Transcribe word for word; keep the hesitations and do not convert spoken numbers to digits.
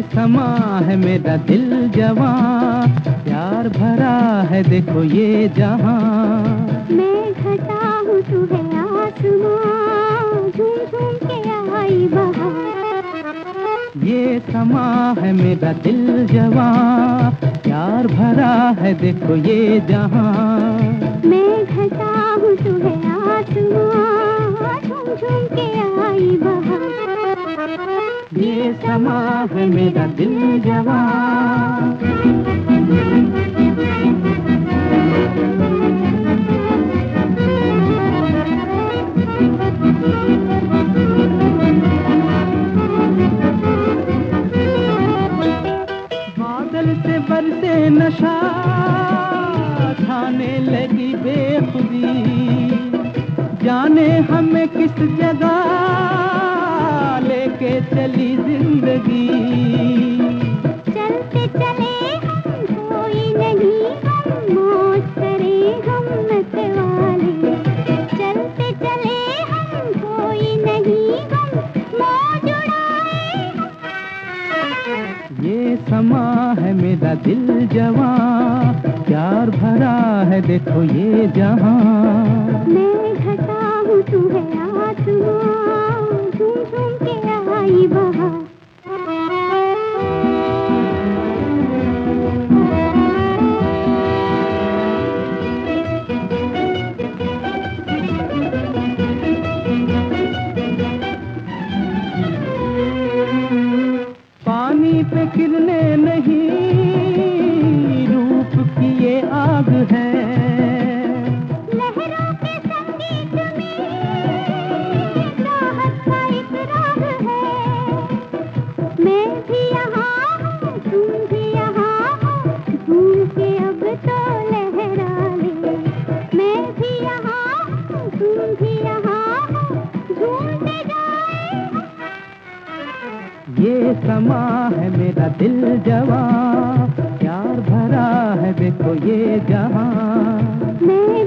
समा है मेरा दिल जवां, प्यार भरा है देखो ये जहां। मैं घटा हूँ तू है आसमां, झूम झूम के आई बहार। ये समा है मेरा दिल जवां, प्यार भरा है देखो ये जहां। मैं घटा हूँ तू है आसमां, झूम झूम के आई बहार। ये समा है मेरा दिल जवां। बादल से बरसे नशा, छाने लगी बेखुदी, जाने हमें किस जगह लेके चली जिंदगी। चलते चले हम कोई नहीं, हम मौज करें हम मतवाले। चलते चले हम कोई नहीं, हम मौज उड़ाए। ये समा है मेरा दिल जवां, प्यार भरा है देखो ये जहां। मैं घटा हूँ तू है आसमां, झूम झूम के आई बहार। पानी पे किरने नहीं, रूप की ये आग है। लहरों के संगीत में राहत का एक राग है। मैं भी यहाँ हूँ, तुम भी यहाँ हो, झूम के अब तो लहरा ले। मैं भी यहाँ हूँ, तुम भी यहाँ हो, झूमते जाए। ये समा है मेरा दिल जवां, प्यार भरा है देखो ये जहां। मैं